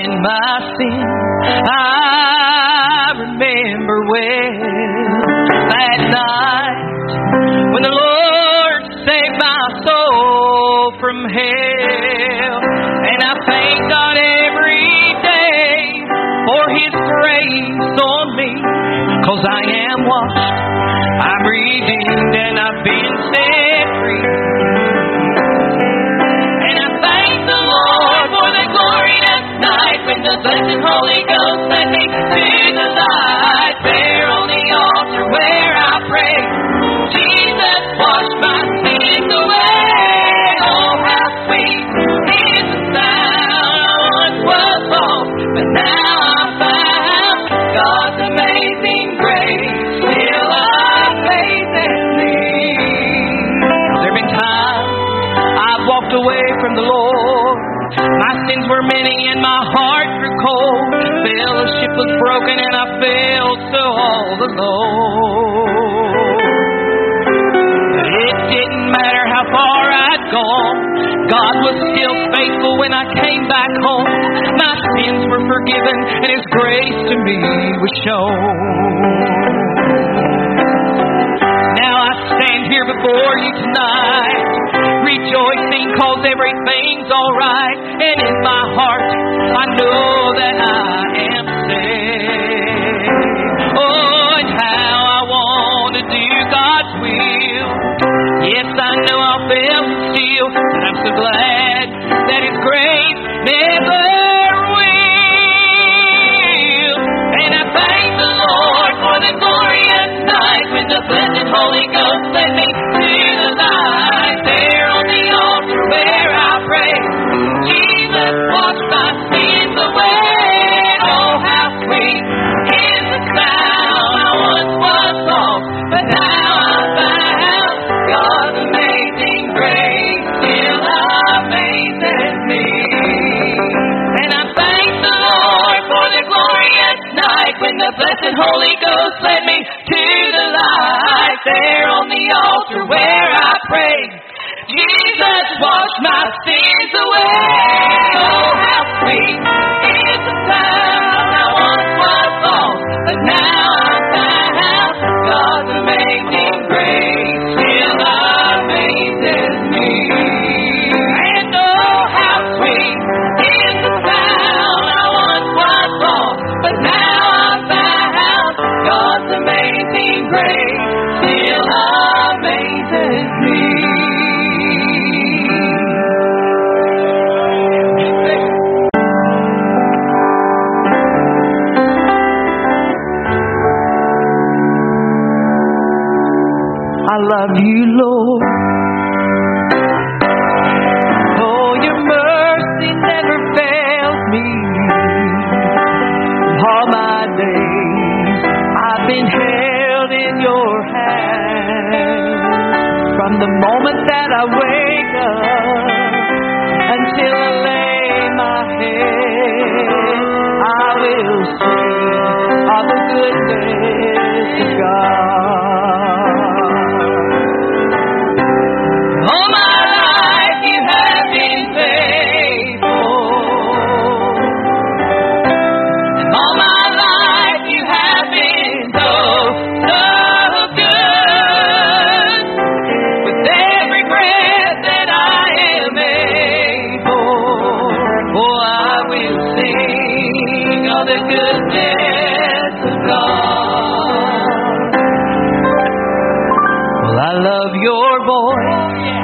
in my sin. I remember well that night when the Lord saved my soul from hell. And I thank God every day for His grace on me, 'cause I am washed, I'm redeemed, and I've been set free. And I thank the Lord for the glorious night when the blessed Holy Ghost led me to the light. There on the altar where I pray, Jesus washed my sins away. Oh, how sweet is the sound. I once was lost, but now I'm found. God's amazing grace still amazes me. There have been times I've walked away from the Lord. My sins were many and my heart grew cold. Fellowship was broken and I felt so all alone. But it didn't matter how far I'd gone, God was still faithful when I came back home. My sins were forgiven and His grace to me was shown. Now I stand here before you tonight, rejoicing 'cause everything's alright. And in my heart I know that I am saved. Oh, and how I want to do God's will. Yes, I know I'll fail still, but I'm so glad that His grace never will. And I thank the Lord for the glorious night when the blessed Holy Ghost led me to the light. There on the altar where I pray, Jesus washed my sins away. Oh, how sweet is the sound. I once was lost, but now I'm found. God's amazing grace still amazes me. And I thank the Lord for the glorious night when the blessed Holy Ghost led me to the light. There on the altar where I prayed, Jesus washed my sins away. Oh, how sweet is the sound. I once was lost, but now I'm found. God's amazing grace still amazes me. And oh, how sweet is the sound. I once was lost, but now I'm found. God's amazing grace still amazes me. I love you, Lord. Oh, your mercy never fails me. All my days I've been held in your hand. From the moment that I wake up until I lay my head, I will sing of the goodness of God. All my life you have been faithful. And all my life you have been so, so good. With every breath that I am able, oh, I will sing of the goodness of God. Well, I love your voice.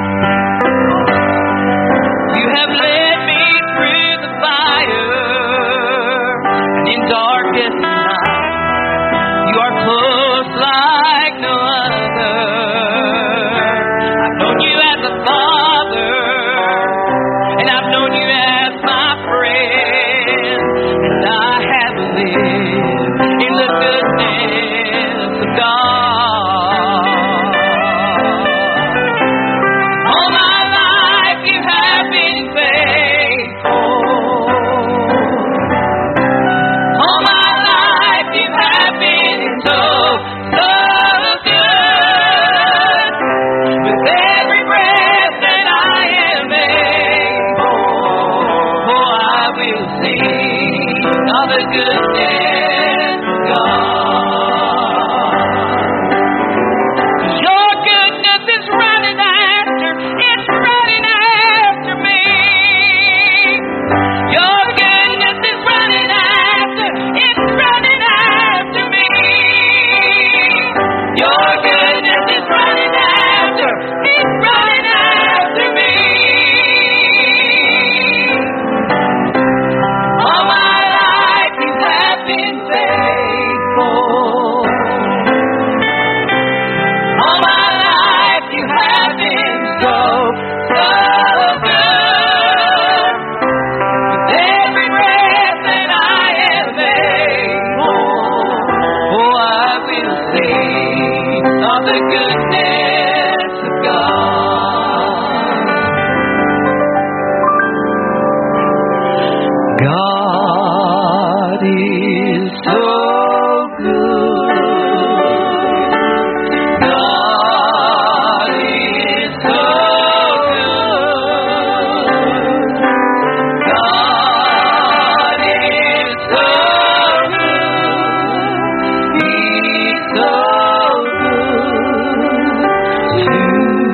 You have led me through the fire, and in darkest night, you are close like no other. I've known you as a father, and I've known you as my friend, and I have lived in the goodness of God. All my life you have been faithful. All my life you have been so, so good. sing of the goodness of God. Your goodness is running after, it's running after me. Your goodness is running after, it's running after me. Your goodness is running after, it's running after me. All my life you have been faithful. All my life you have been so, so good. With every breath that I am able, oh, I will sing of the goodness of God. God is so good. God is so good. God is so good. He's so good to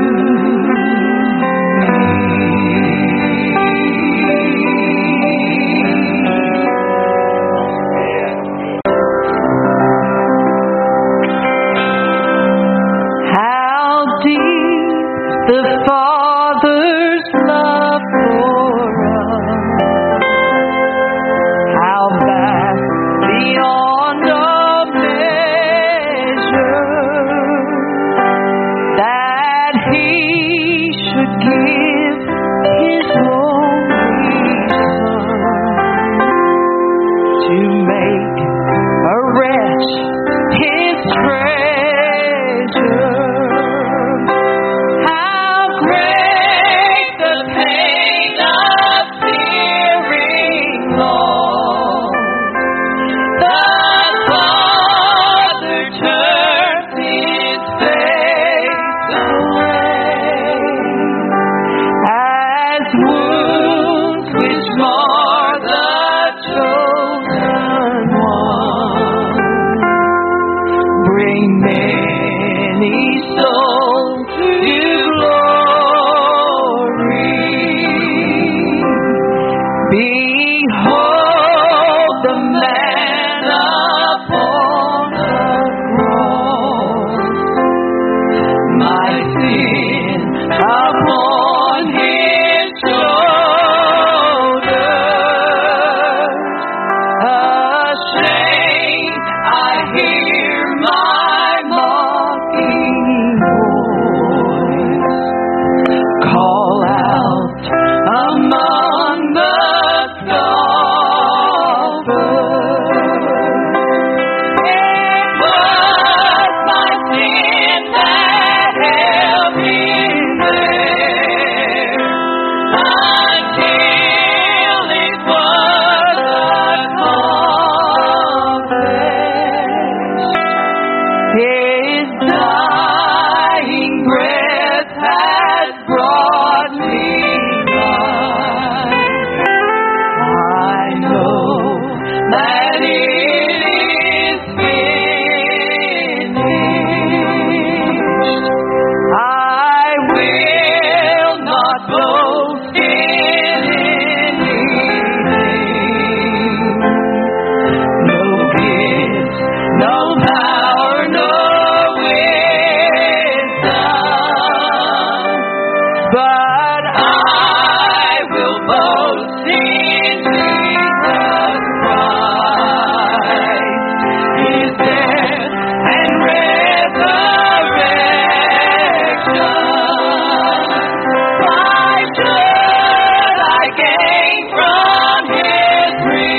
How deep the Father's love for us, how vast beyond all measure, that He should give His only Son to make a wretch His treasure. How great the pain of fearing loss. The Father turns His face away as wounds which mar the chosen one bring many souls to glory. Behold the man upon the cross, my sin upon His shoulders. Ashamed, I hear my mocking voice call out among the scoffers. It was my sin that held Him there until it was accomplished. His dying breath has brought me life. I know that it is finished. I will not boast in anything. No gift, no power, no wisdom, but I will boast in Jesus Christ, His death and resurrection. Why should I gain from His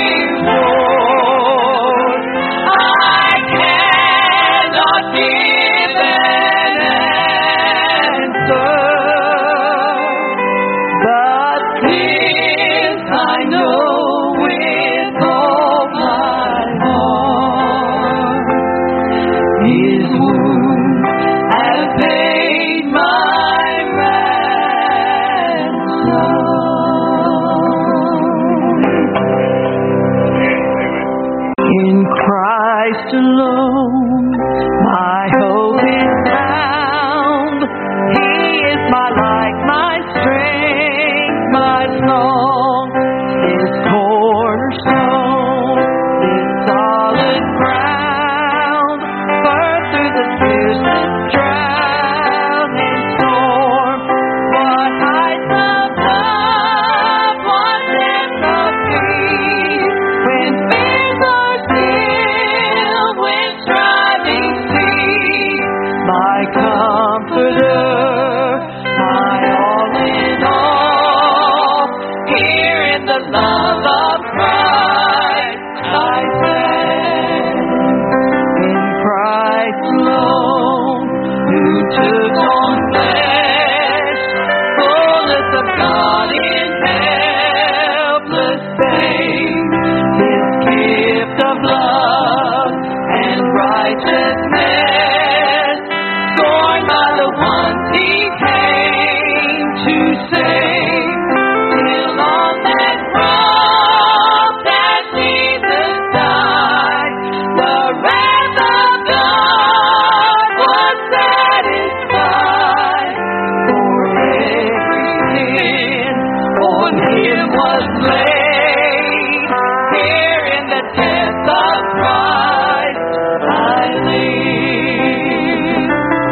reward? I cannot give an answer, but this I know with all my heart. His wounds have paid my ransom. Christ I live.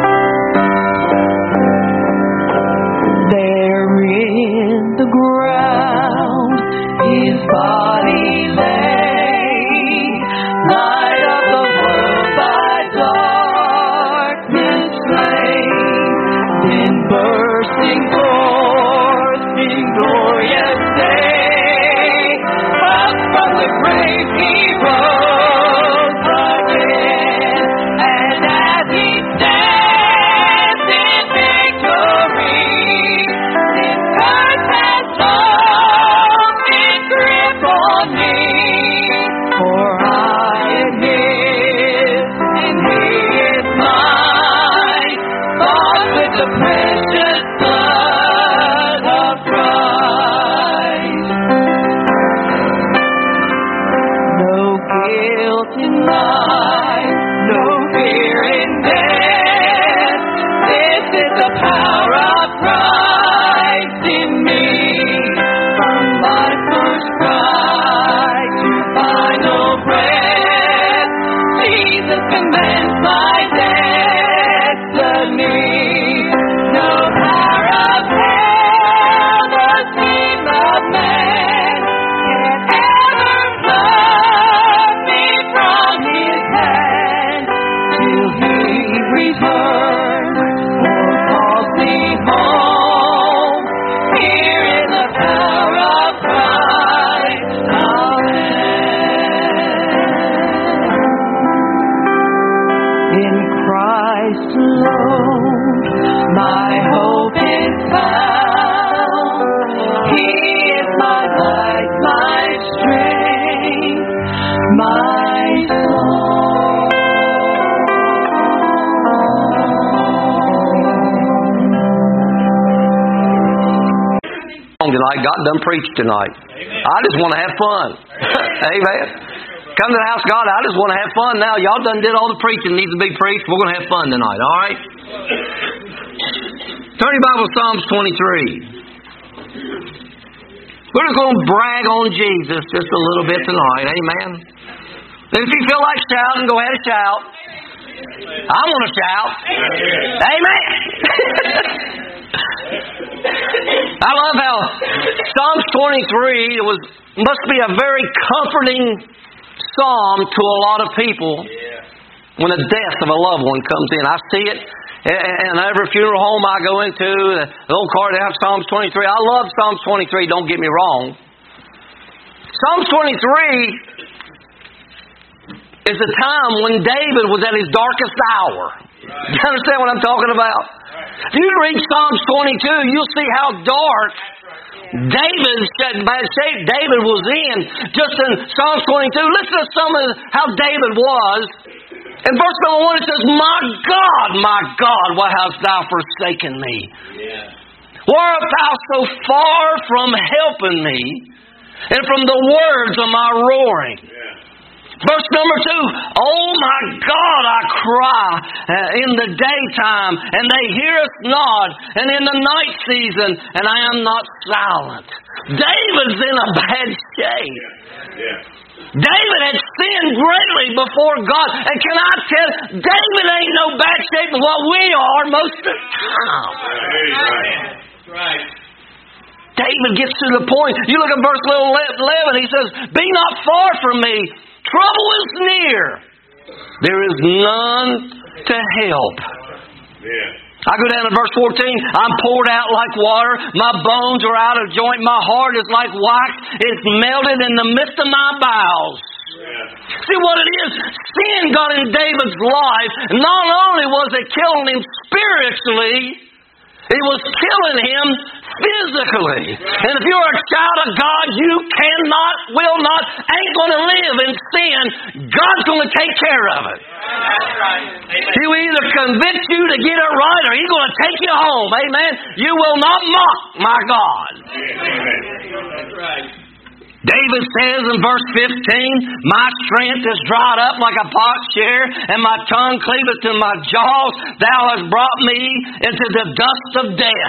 There in the ground His body lay, light of the world by darkness slain, then bursting forth in glorious day, up from the grave He rose again, and as He stands in victory, His curse has lost its grip on me, for I am His and He is mine, bought with the precious blood of Christ. No guilt in life, no fear in death. This is the power of Christ in me. From my first cry to final breath, Jesus commands my destiny. No power of hell, the scheme of man, can ever pluck me from His hand, till He returns or calls me home. Here in the power of Christ, amen. In Christ alone, my hope is found. He is my light, my strength, my soul. Tonight, God done preached tonight. I just want to have fun. Amen. Come to the house of God. I just want to have fun now. Y'all done did all the preaching needs to be preached. We're going to have fun tonight. All right. Turn your Bible to Psalms 23. We're just going to brag on Jesus just a little bit tonight. Amen. And if you feel like shouting, go ahead and shout. I want to shout. Amen. I love how Psalms 23 must be a very comforting psalm to a lot of people when the death of a loved one comes in. I see it in every funeral home I go into. The old card out Psalms 23. I love Psalms 23, don't get me wrong. Psalms 23 is a time when David was at his darkest hour. You understand what I'm talking about? If you read Psalms 22, you'll see how dark bad shape David was in just in Psalms 22. Listen to some of how David was. In verse number 1 it says, my God, why hast thou forsaken me? Why art thou so far from helping me and from the words of my roaring? Verse number 2, oh my God, I cry in the daytime, and they hear us not, and in the night season, and I am not silent. David's in a bad shape. David had sinned greatly before God. And can I tell you, David ain't no bad shape of what we are most of the time. Right. David gets to the point. You look at verse 11, he says, be not far from me. Trouble is near. There is none to help. I go down to verse 14. I'm poured out like water. My bones are out of joint. My heart is like wax. It's melted in the midst of my bowels. See what it is? Sin got in David's life. Not only was it killing him spiritually, it was killing him physically. And if you're a child of God, you cannot, will not, ain't going to live in sin. God's going to take care of it. He will either convict you to get it right, or He's going to take you home. Amen. You will not mock my God. That's right. David says in verse 15, my strength is dried up like a potsherd, and my tongue cleaveth to my jaws. Thou hast brought me into the dust of death.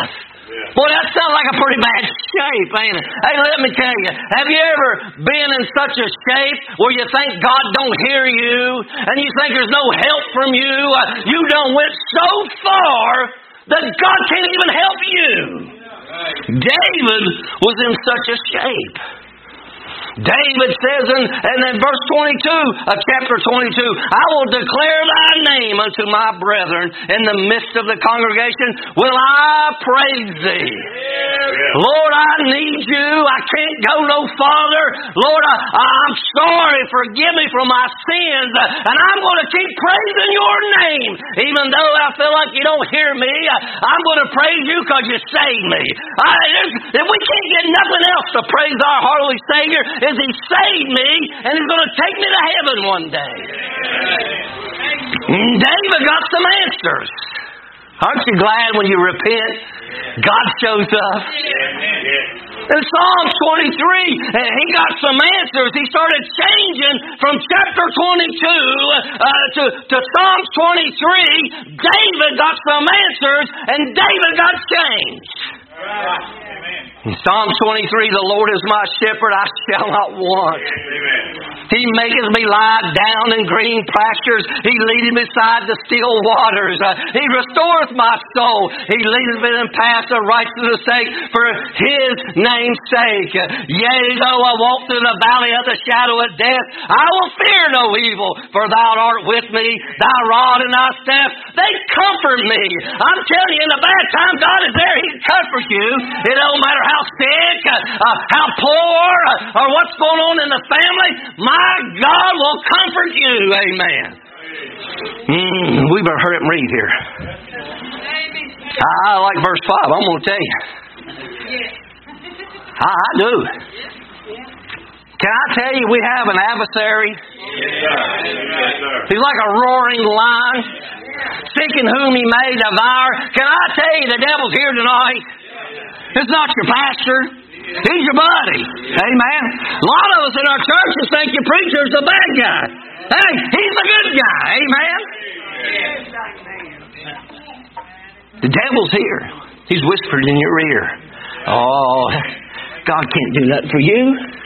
Boy, that sounds like a pretty bad shape, ain't it? Hey, let me tell you, have you ever been in such a shape where you think God don't hear you and you think there's no help from you? You done went so far that God can't even help you. David was in such a shape. David says in verse 22 of chapter 22, I will declare thy name unto my brethren in the midst of the congregation. Will I praise thee? Lord, I need you. I can't go no farther. Lord, I'm sorry. Forgive me for my sins. And I'm going to keep praising your name. Even though I feel like you don't hear me, I'm going to praise you because you saved me. If we can't get nothing else to praise our Holy Savior, is He saved me, and He's going to take me to heaven one day. David got some answers. Aren't you glad when you repent, God shows up? In Psalms 23, he got some answers. He started changing from chapter 22 to Psalms 23. David got some answers, and David got changed. In Psalm 23, the Lord is my shepherd, I shall not want. He maketh me lie down in green pastures. He leadeth me beside the still waters. He restoreth my soul. He leadeth me in paths of righteousness' sake for His name's sake. Yea, though I walk through the valley of the shadow of death, I will fear no evil, for Thou art with me. Thy rod and Thy staff, they comfort me. I'm telling you, in the bad time, God is there. He can comfort you. It don't matter how sick, how poor, or what's going on in the family. My God will comfort you. Amen. We better hurry up and read here. I like verse 5. I'm going to tell you. I do. Can I tell you we have an adversary? He's like a roaring lion, seeking whom he may devour. Can I tell you the devil's here tonight? It's not your pastor. He's your buddy. Amen. A lot of us in our churches think your preacher's the bad guy. Hey, he's the good guy. Amen. The devil's here. He's whispered in your ear. Oh, God can't do that for you.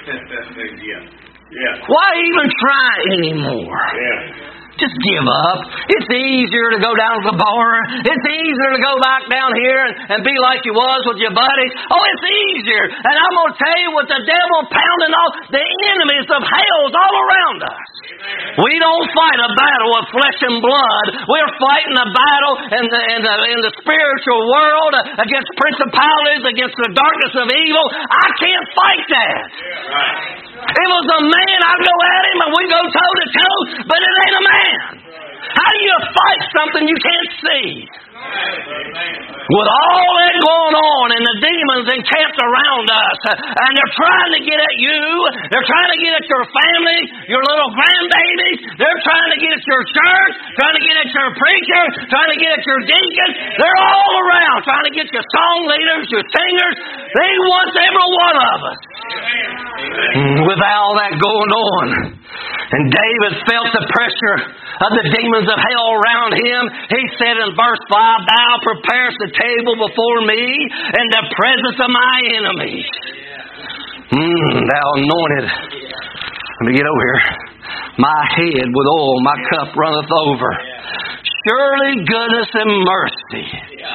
Why even try anymore? Just give up. It's easier to go down to the bar. It's easier to go back down here and be like you was with your buddies. Oh, it's easier. And I'm going to tell you, with the devil pounding all, the enemies of hell's all around us. We don't fight a battle of flesh and blood. We're fighting a battle in the spiritual world against principalities, against the darkness of evil. I can't fight that. If it was a man, I'd go at him and we'd go toe to toe, but it ain't a man. How do you fight something you can't see? With all that going on and the demons encamped around us, and they're trying to get at you, they're trying to get at your family, your little grandbabies, they're trying to get at your church, trying to get at your preacher, trying to get at your deacons, they're all around, trying to get your song leaders, your singers. They want every one of us. With all that going on, and David felt the pressure of the demons of hell around him. He said in verse 5, Thou preparest the table before me in the presence of my enemies. Thou anointed. Let me get over here. My head with oil, my cup runneth over. Surely goodness and mercy.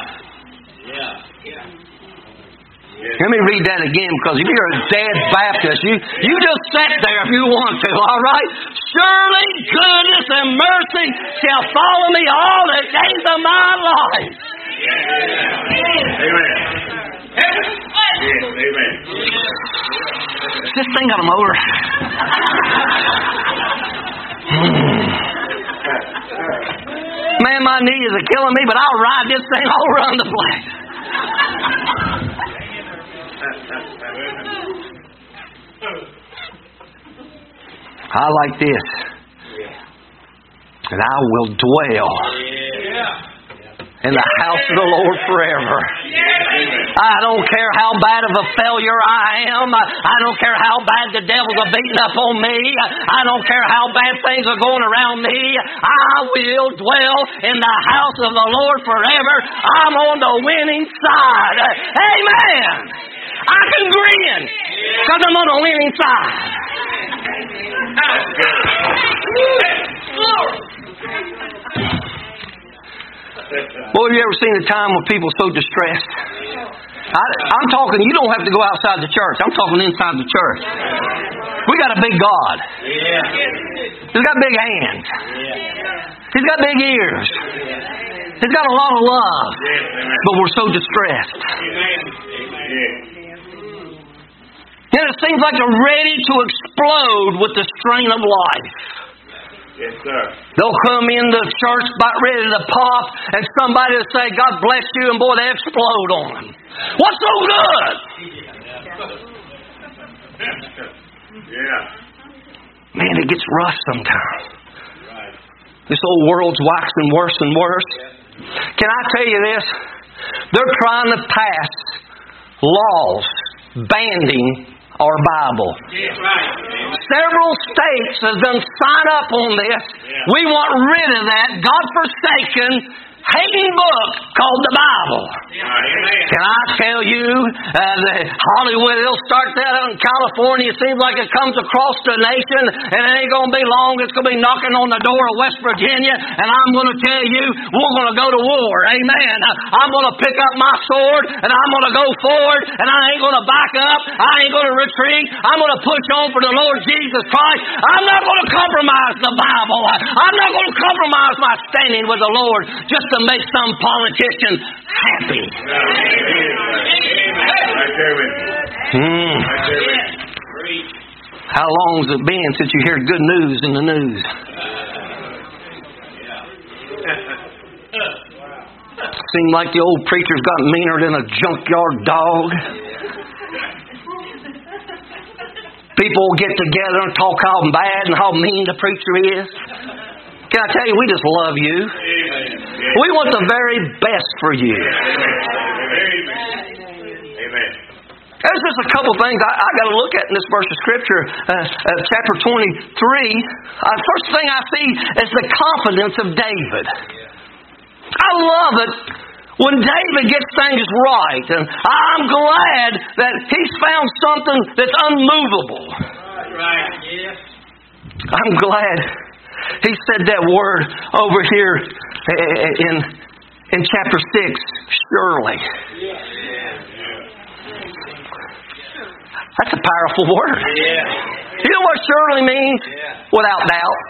Let me read that again, because if you're a dead Baptist, you just sit there if you want to, all right? Surely goodness and mercy shall follow me all the days of my life. Amen. Amen. This thing got a motor. Man, my knees are killing me, but I'll ride this thing all around the place. I like this. And I will dwell in the house of the Lord forever. I don't care how bad of a failure I am. I don't care how bad the devils are beating up on me. I don't care how bad things are going around me. I will dwell in the house of the Lord forever. I'm on the winning side. Amen. I can grin because I'm on the winning side. Boy, have you ever seen a time when people are so distressed? I'm talking, you don't have to go outside the church. I'm talking inside the church. We got a big God. He's got big hands. He's got big ears. He's got a lot of love. But we're so distressed. And it seems like they're ready to explode with the strain of life. Yes, sir. They'll come into church about ready to pop, and somebody will say, God bless you, and boy, they explode on them. What's so good? Yeah. Man, it gets rough sometimes. Right. This old world's waxing worse and worse. Can I tell you this? They're trying to pass laws banning our Bible. Yeah, right. Several states have done sign up on this. Yeah. We want rid of that God-forsaken, hating book called the Bible. Yeah. Can I tell you that Hollywood, they'll start that out in California. It seems like it comes across the nation, and it ain't going to be long. It's going to be knocking on the door of West Virginia, and I'm going to tell you, we're going to go to war. Amen. I'm going to pick up my sword, and I'm going to go forward, and I ain't going to back up. I ain't going to retreat. I'm going to push on for the Lord Jesus Christ. I'm not going to compromise the Bible. I'm not going to compromise my standing with the Lord just to make some politician happy. How long has it been since you hear good news in the news? Seemed like the old preacher's got meaner than a junkyard dog. People get together and talk how bad and how mean the preacher is. Can I tell you, we just love you. We want the very best for you. Amen. There's just a couple things I got to look at in this verse of Scripture, chapter 23. First thing I see is the confidence of David. I love it when David gets things right. And I'm glad that he's found something that's unmovable. Right. Yes. I'm glad he said that word over here in chapter 6, surely. That's a powerful word. You know what surely means? Without doubt.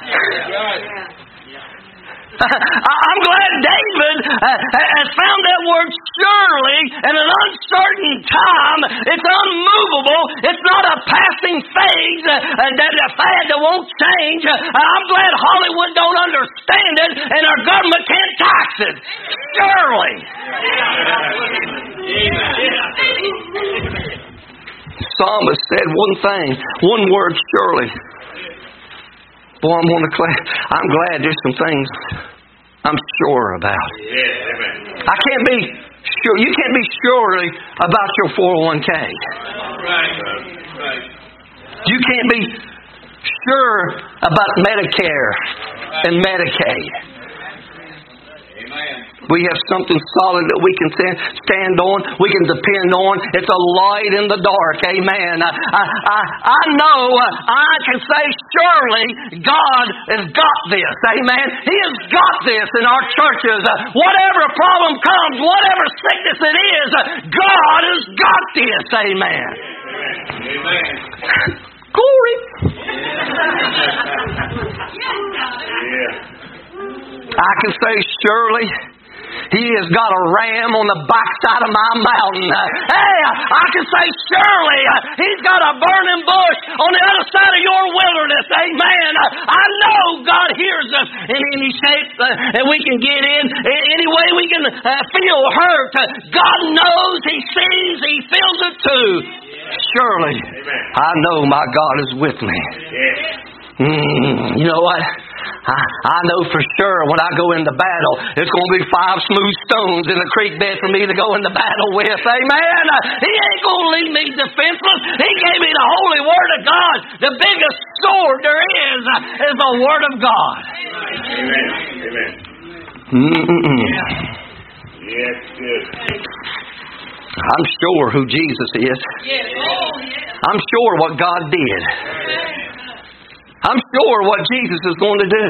I'm glad David has found that word surely in an uncertain time. It's unmovable. It's not a passing phase, a fad that won't change. I'm glad Hollywood don't understand it and our government can't tax it. Surely. Psalmist said one thing, one word, surely. Boy, I'm glad there's some things I'm sure about. I can't be sure. You can't be surely about your 401k. Right. You can't be sure about Medicare and Medicaid. We have something solid that we can stand on, we can depend on. It's a light in the dark. Amen. I know I can say surely God has got this. Amen. He has got this in our churches. Whatever problem comes, whatever sickness it is, God has got this. Amen. Amen. Glory. I can say surely He has got a ram on the backside of my mountain. Hey, I can say surely He's got a burning bush on the other side of your wilderness. Amen. I know God hears us in any shape and we can get in any way we can feel hurt. God knows, He sees, He feels it too. Surely, I know my God is with me. You know what? I know for sure when I go into battle, it's going to be 5 smooth stones in the creek bed for me to go into battle with. Amen. He ain't going to leave me defenseless. He gave me the holy Word of God. The biggest sword there is the Word of God. Amen. Amen. Yes, good. I'm sure who Jesus is. I'm sure what God did. I'm sure what Jesus is going to do.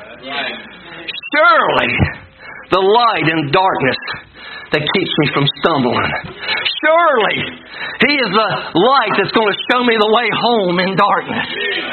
Surely the light in darkness that keeps me from stumbling. Surely He is the light that's going to show me the way home in darkness.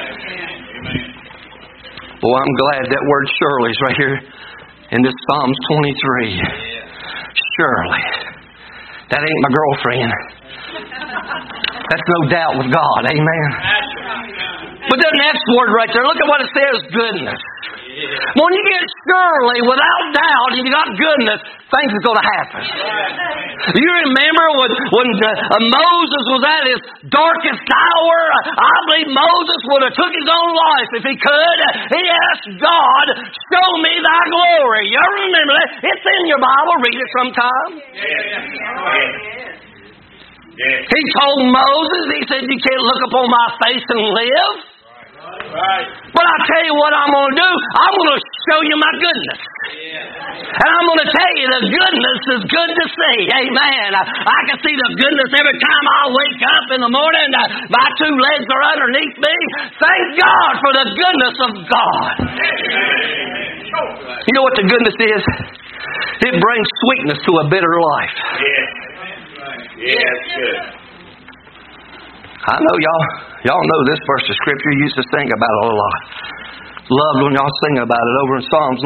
Well, I'm glad that word surely is right here in this Psalms 23. Surely. That ain't my girlfriend. That's no doubt with God. Amen. But the next word right there, look at what it says, goodness. When you get surely, without doubt, and you got goodness, things are going to happen. You remember when Moses was at his darkest hour, I believe Moses would have took his own life if he could. He asked God, show me thy glory. You remember that? It's in your Bible. Read it sometime. He told Moses, he said, you can't look upon my face and live. Right. But I tell you what I'm going to do. I'm going to show you my goodness. And I'm going to tell you the goodness is good to see. Amen. I can see the goodness every time I wake up in the morning. My 2 legs are underneath me. Thank God for the goodness of God. You know what the goodness is? It brings sweetness to a bitter life. Yes, good. I know y'all know this verse of Scripture. You used to sing about it a lot. Loved when y'all sing about it over in Psalms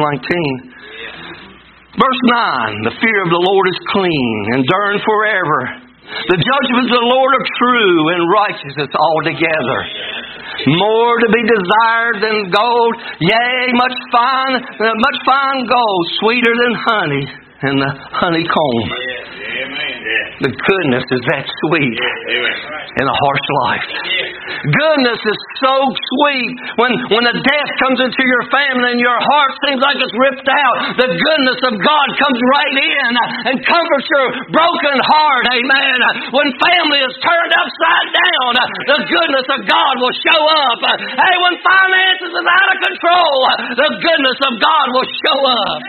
19. Verse 9, the fear of the Lord is clean, enduring forever. The judgments of the Lord are true and righteousness altogether. More to be desired than gold, yea, much fine gold, sweeter than honey and the honeycomb. The goodness is that sweet in a harsh life. Goodness is so sweet when the death comes into your family and your heart seems like it's ripped out. The goodness of God comes right in and comforts your broken heart. Amen. When family is turned upside down, the goodness of God will show up. Hey, when finances is out of control, the goodness of God will show up.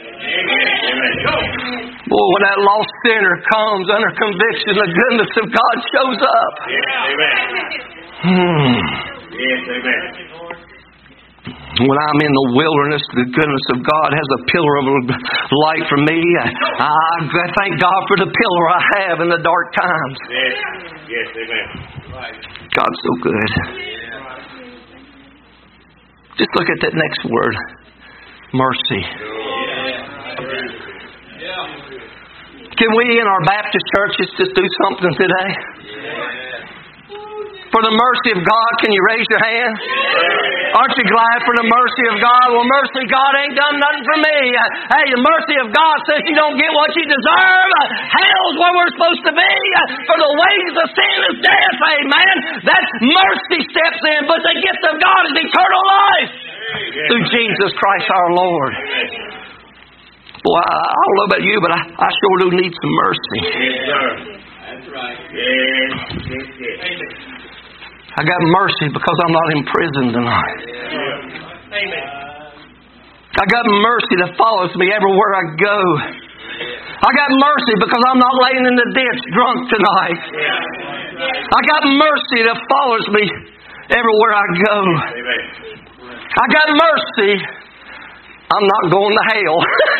Boy, when that lost sinner comes under conviction, the goodness of God shows up. When I'm in the wilderness, the goodness of God has a pillar of light for me. I thank God for the pillar I have in the dark times. God's so good. Just look at that next word. Mercy. Can we in our Baptist churches just do something today? For the mercy of God, can you raise your hand? Aren't you glad for the mercy of God? Well, mercy of God ain't done nothing for me. Hey, the mercy of God says you don't get what you deserve. Hell's where we're supposed to be. For the wages of sin is death. Amen. That mercy steps in, but the gift of God is eternal life through Jesus Christ our Lord. Boy, I don't know about you, but I sure do need some mercy. That's right. I got mercy because I'm not in prison tonight. I got mercy that follows me everywhere I go. I got mercy because I'm not laying in the ditch drunk tonight. I got mercy that follows me everywhere I go. I got mercy. I'm not going to hell.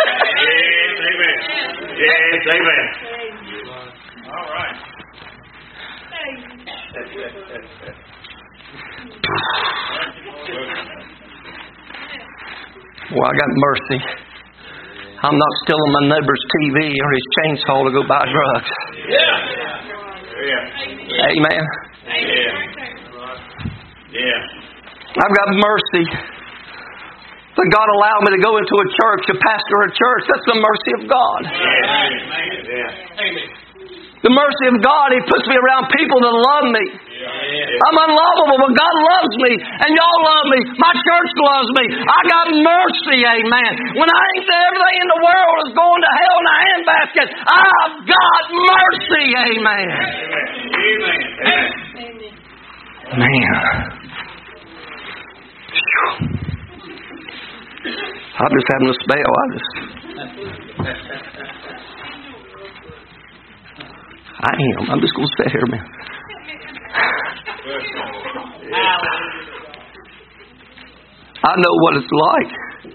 Yes, amen. All right. Well, I got mercy. I'm not stealing my neighbor's TV or his chainsaw to go buy drugs. Amen. I've got mercy. But God allowed me to go into a church, to pastor a church. That's the mercy of God. The mercy of God, He puts me around people that love me. I'm unlovable, but God loves me, and y'all love me. My church loves me. I got mercy, amen. When I ain't everything in the world is going to hell in a handbasket, I've got mercy, amen. Man. I'm just having a spell. I am. I'm just going to sit here, man. I know what it's like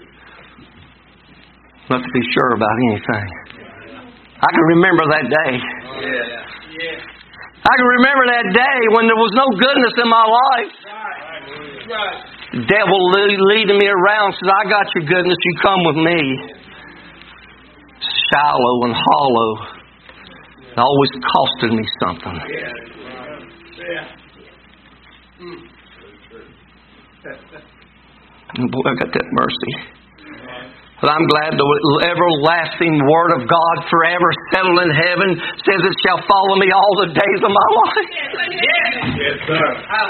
not to be sure about anything. I can remember that day. I can remember that day when there was no goodness in my life. The devil leading me around says, I got your goodness, you come with me. Shallow and hollow. It always costed me something. And boy, I got that mercy. But I'm glad the everlasting Word of God forever settled in heaven says it shall follow me all the days of my life. Yes, sir.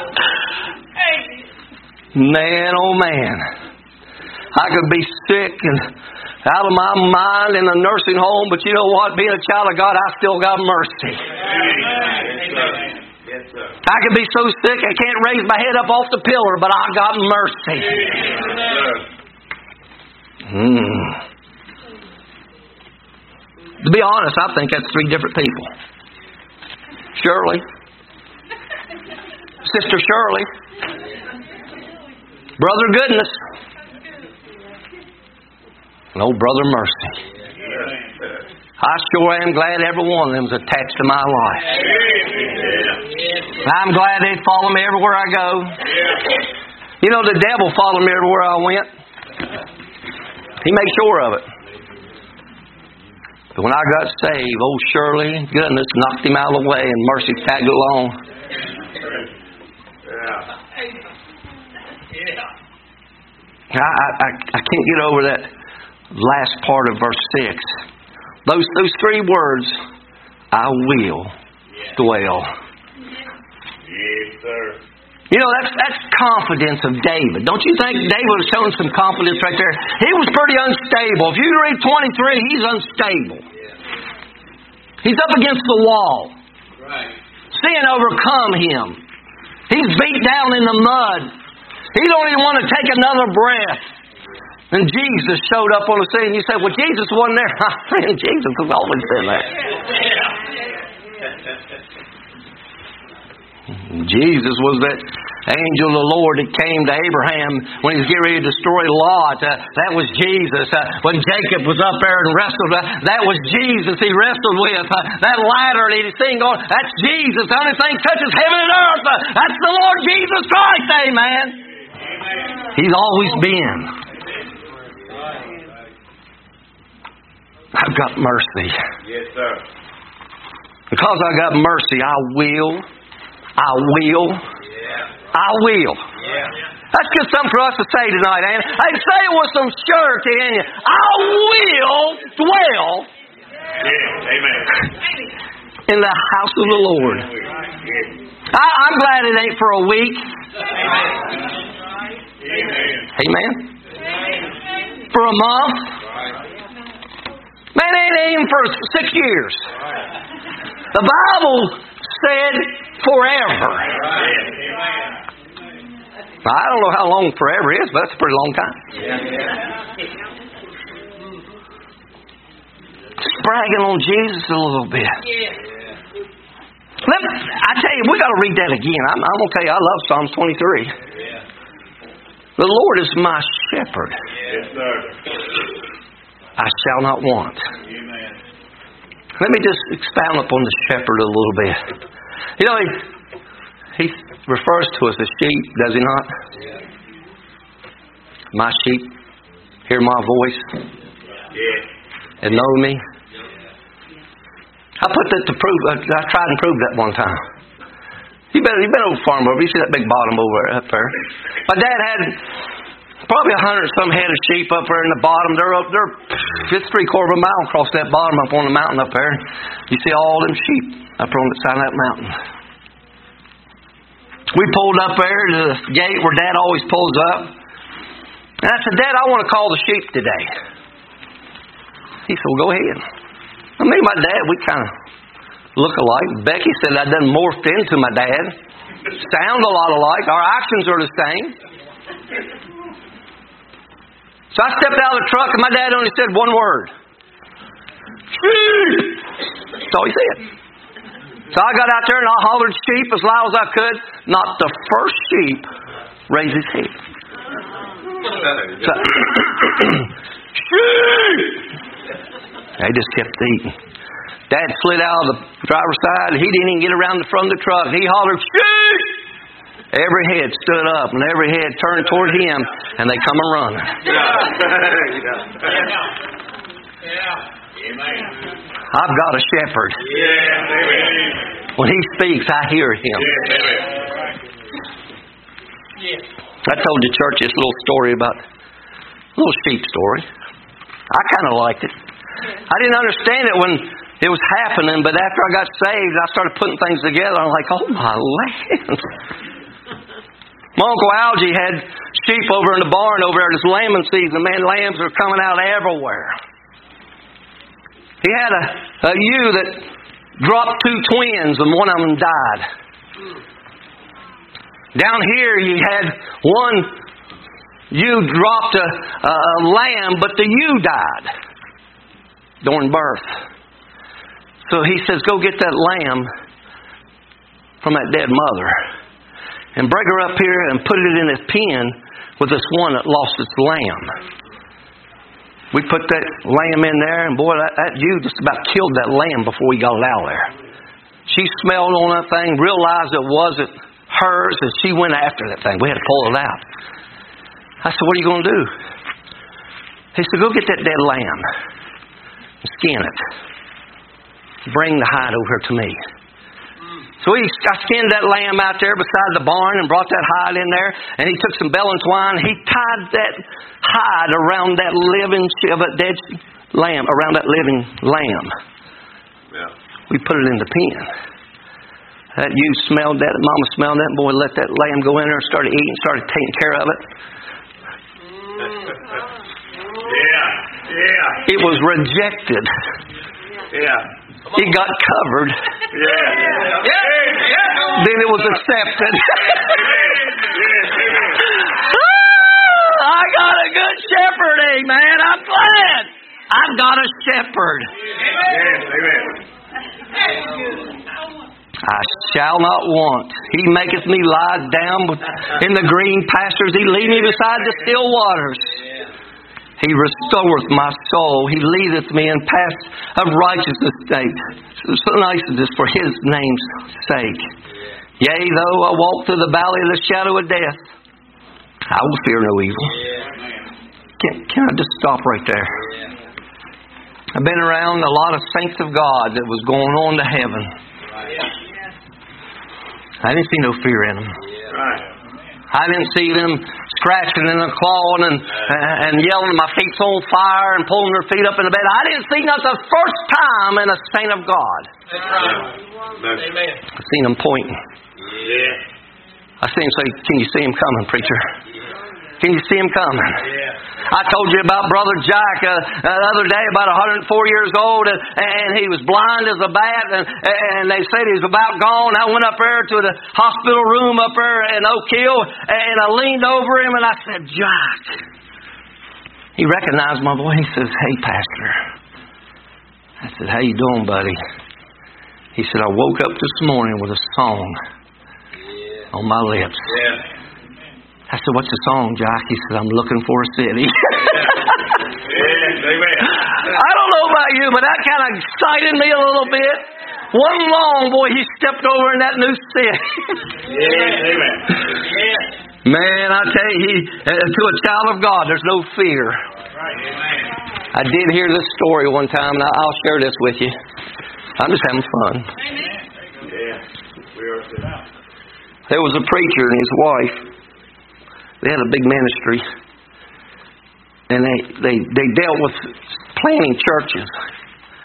Man, oh man. I could be sick and out of my mind in a nursing home, but you know what? Being a child of God, I still got mercy. Yes, sir. I could be so sick I can't raise my head up off the pillar, but I got mercy. To be honest, I think that's three different people. Shirley. Sister Shirley. Brother Goodness. And old Brother Mercy. I sure am glad every one of them is attached to my life. I'm glad they follow me everywhere I go. You know, the devil followed me everywhere I went. He made sure of it. But when I got saved, old Shirley, goodness, knocked him out of the way, and Mercy tagged along. I can't get over that last part of verse 6. Those three words, I will dwell. Yes, sir. You know, that's confidence of David. Don't you think David was showing some confidence right there? He was pretty unstable. If you read 23, he's unstable. He's up against the wall. Sin overcome him. He's beat down in the mud. He don't even want to take another breath. And Jesus showed up on the scene. You say, well, Jesus wasn't there. My friend, Jesus has always been there. Jesus was that angel of the Lord that came to Abraham when he was getting ready to destroy Lot. That was Jesus. When Jacob was up there and wrestled, that was Jesus he wrestled with. That ladder that he's seen going, that's Jesus. The only thing touches heaven and earth. That's the Lord Jesus Christ. Amen. He's always been. I've got mercy. Yes, sir. Because I got mercy, I will. That's just something for us to say tonight, ain't it? I say it with some surety in you. I will dwell in the house of the Lord. I'm glad it ain't for a week. Amen. For a month. Man, it ain't even for 6 years. The Bible said forever. I don't know how long forever is, but that's a pretty long time. Just bragging on Jesus a little bit. I tell you, we got to read that again. I'm going to tell you, I love Psalm 23. The Lord is my shepherd. Yes, sir. I shall not want. Let me just expound upon the shepherd a little bit. You know, he refers to us as sheep, does he not? My sheep hear my voice and know me. I put that to prove. I tried and proved that one time. You been over farm over. You see that big bottom over there, up there. My dad had probably 100 some head of sheep up there in the bottom. They're just 3/4 of a mile across that bottom up on the mountain up there. You see all them sheep up on the side of that mountain. We pulled up there to the gate where Dad always pulls up. And I said, Dad, I want to call the sheep today. He said, well, go ahead. Me and my dad, we kind of look alike. Becky said I done morphed into my dad. Sound a lot alike. Our actions are the same. So I stepped out of the truck and my dad only said one word. Sheep! That's all he said. So I got out there and I hollered sheep as loud as I could. Not the first sheep raised his head. So, sheep! They just kept eating. Dad slid out of the driver's side. He didn't even get around the front of the truck. He hollered, sheep! Every head stood up and every head turned toward him and they come a running. I've got a shepherd. When he speaks, I hear him. I told the church this little story about a little sheep story. I kind of liked it. I didn't understand it when it was happening, but after I got saved, I started putting things together. I'm like, oh my land. My Uncle Algie had sheep over in the barn over there this lambing season. Man, lambs are coming out everywhere. He had a ewe that dropped 2 twins and one of them died. Down here he had one ewe dropped a lamb, but the ewe died during birth. So he says, go get that lamb from that dead mother and bring her up here and put it in his pen with this one that lost its lamb. We put that lamb in there, and boy, that ewe just about killed that lamb before we got it out of there. She smelled on that thing, realized it wasn't hers, and she went after that thing. We had to pull it out. I said, what are you going to do? He said, go get that dead lamb and skin it. Bring the hide over here to me. So I skinned that lamb out there beside the barn and brought that hide in there. And he took some bell and twine. He tied that hide around that dead lamb, around that living lamb. Yeah. We put it in the pen. That ewe smelled that. Mama smelled that. Boy, let that lamb go in there and started eating, started taking care of it. Yeah. It was rejected. Yeah. It got covered. Then it was accepted. I got a good shepherd, amen. I'm glad. I've got a shepherd. I shall not want. He maketh me lie down in the green pastures. He lead me beside the still waters. He restoreth my soul. He leadeth me in paths of righteousness. Righteousness for His name's sake. Yea, though I walk through the valley of the shadow of death, I will fear no evil. Can I just stop right there? I've been around a lot of saints of God that was going on to heaven. I didn't see no fear in them. I didn't see them scratching and clawing and yelling, my feet's on fire, and pulling their feet up in the bed. I didn't see that the first time in a saint of God. That's right. Amen. I seen them pointing. Yeah. I seen them say, can you see him coming, preacher? Can you see him coming? Yeah. I told you about Brother Jack the other day, about 104 years old, and he was blind as a bat, and they said he was about gone. I went up there to the hospital room up there in Oak Hill, and I leaned over him, and I said, Jack. He recognized my voice. He says, hey, Pastor. I said, how you doing, buddy? He said, I woke up this morning with a song on my lips. Yeah. I said, what's the song, Jack? He said, I'm looking for a city. Amen. I don't know about you, but that kind of excited me a little bit. One long, boy, he stepped over in that new city. Amen. Man, I tell you, to a child of God, there's no fear. I did hear this story one time, and I'll share this with you. I'm just having fun. There was a preacher and his wife. They had a big ministry, and they dealt with planting churches.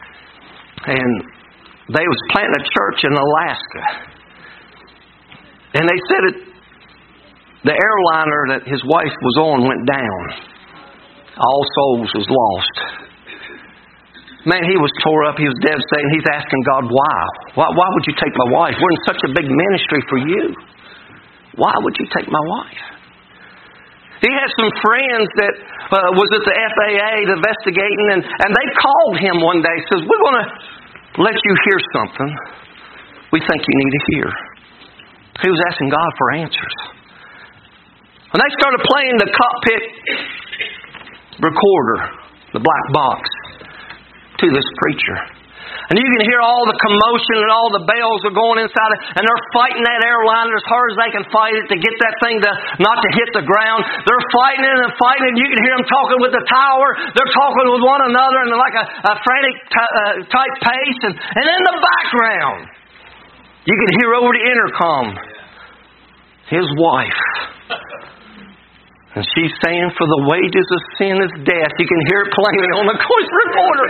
And they was planting a church in Alaska. And they said the airliner that his wife was on went down. All souls was lost. Man, he was tore up. He was devastated. He's asking God, why? Why would you take my wife? We're in such a big ministry for you. Why would you take my wife? He had some friends that was at the FAA investigating, and they called him one day. Says, we're going to let you hear something we think you need to hear. He was asking God for answers. When they started playing the cockpit recorder, the black box, to this preacher. And you can hear all the commotion and all the bells are going inside it, and they're fighting that airliner as hard as they can fight it to get that thing not to hit the ground. They're fighting it and fighting it. You can hear them talking with the tower. They're talking with one another in like a frantic type pace. And in the background, you can hear over the intercom his wife. And she's saying, for the wages of sin is death. You can hear it plainly on the voice recorder.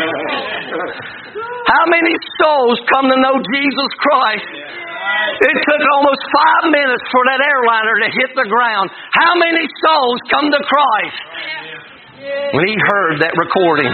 How many souls come to know Jesus Christ? It took almost 5 minutes for that airliner to hit the ground. How many souls come to Christ when he heard that recording?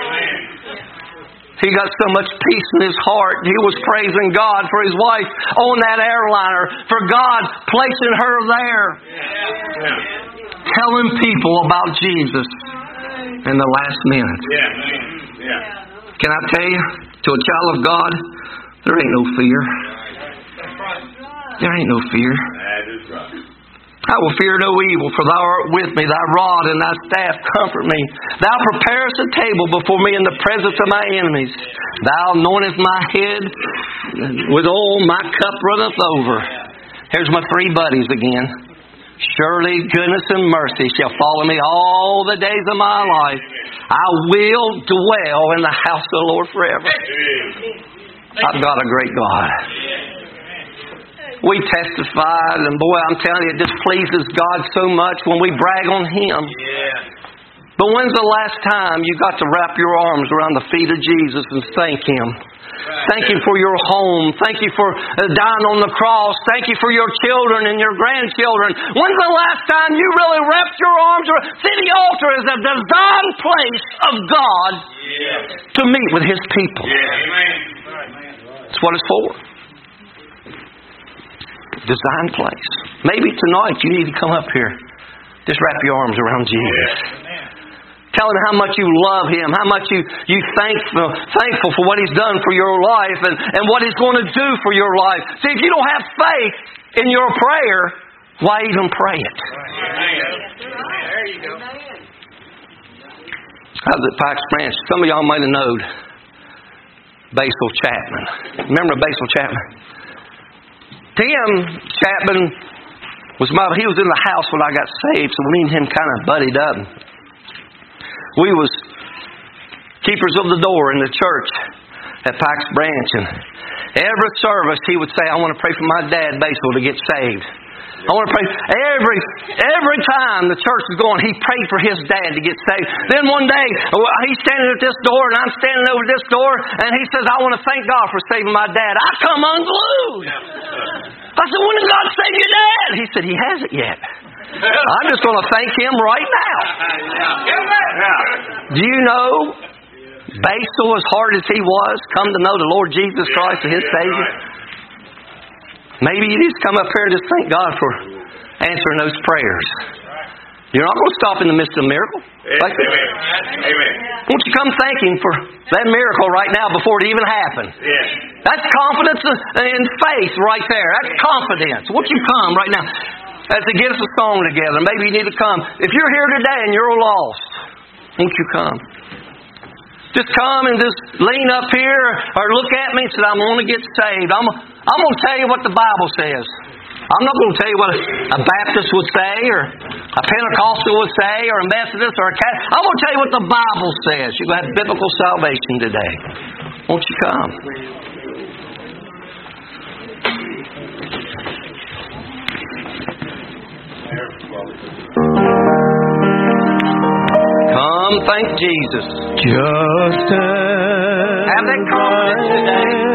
He got so much peace in his heart. He was praising God for his wife on that airliner, for God placing her there. Telling people about Jesus in the last minute. Can I tell you, to a child of God, there ain't no fear. There ain't no fear. I will fear no evil, for thou art with me, thy rod and thy staff comfort me. Thou preparest a table before me in the presence of my enemies. Thou anointest my head with oil, my cup runneth over. Here's my 3 buddies again. Surely goodness and mercy shall follow me all the days of my life. I will dwell in the house of the Lord forever. I've got a great God. We testified, and boy, I'm telling you, it just pleases God so much when we brag on Him. But when's the last time you got to wrap your arms around the feet of Jesus and thank Him? Thank you for your home. Thank you for dying on the cross. Thank you for your children and your grandchildren. When's the last time you really wrapped your arms around? See, the altar is a designed place of God to meet with His people. That's what it's for. Designed place. Maybe tonight you need to come up here. Just wrap your arms around Jesus. Tell Him how much you love Him, how much you thankful for what He's done for your life and what He's going to do for your life. See, if you don't have faith in your prayer, why even pray it? There you go. I was at Pikes Branch. Some of y'all might have known Basil Chapman. Remember Basil Chapman? Tim Chapman he was in the house when I got saved, so me and him kind of buddied up. We was keepers of the door in the church at Pikes Branch, and every service he would say, I want to pray for my dad, Basil, to get saved. I want to pray. Every time the church was going, he prayed for his dad to get saved. Then one day, he's standing at this door, and I'm standing over this door, and he says, I want to thank God for saving my dad. I come unglued. I said, when did God save your dad? He said, He hasn't yet. I'm just going to thank Him right now. Do you know, Basil, as hard as he was, come to know the Lord Jesus Christ as his Savior? Maybe you just come up here and just thank God for answering those prayers. You're not going to stop in the midst of a miracle. Amen. Won't you come thank Him for that miracle right now before it even happened? That's confidence and faith right there. That's confidence. Won't you come right now? As to get us a song together. Maybe you need to come. If you're here today and you're lost, won't you come? Just come and just lean up here or look at me and say, I'm going to get saved. I'm going to tell you what the Bible says. I'm not going to tell you what a Baptist would say or a Pentecostal would say or a Methodist or a Catholic. I'm going to tell you what the Bible says. You're going to have biblical salvation today. Won't you come? Come, thank Jesus. Just Have that confidence today.